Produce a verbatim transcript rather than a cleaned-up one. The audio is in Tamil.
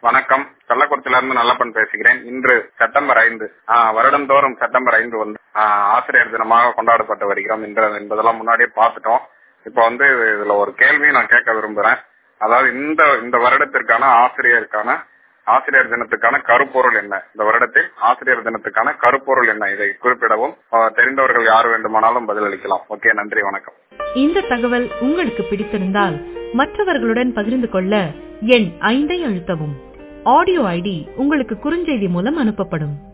வணக்கம். கள்ளக்குறிச்சியிலிருந்து நல்லப்பன் பேசுகிறேன். இன்று செப்டம்பர் ஐந்து வருடந்தோறும் செப்டம்பர் ஐந்து வந்து ஆசிரியர் தினமாக கொண்டாடப்பட்டு வருகிறோம் என்பதெல்லாம் முன்னாடியே பார்த்துட்டோம். இப்ப வந்து இதுல ஒரு கேள்வி நான் கேட்க விரும்புறேன். அதாவது இந்த இந்த வருடத்திற்கான ஆசிரியருக்கான ஆசிரியர் தினத்துக்கான கருப்பொருள் என்ன? இந்த வருடத்தில் ஆசிரியர் தினத்துக்கான கருப்பொருள் என்ன? இதை குறிப்பிடவும் தெரிந்தவர்கள் யார் வேண்டுமானாலும் பதிலளிக்கலாம். ஓகே, நன்றி, வணக்கம். இந்த தகவல் உங்களுக்கு பிடித்திருந்தால் மற்றவர்களுடன் பகிர்ந்து கொள்ள எண் ஐந்தை அழுத்தவும். ஆடியோ ஐடி உங்களுக்கு குறுஞ்செய்தி மூலம் அனுப்பப்படும்.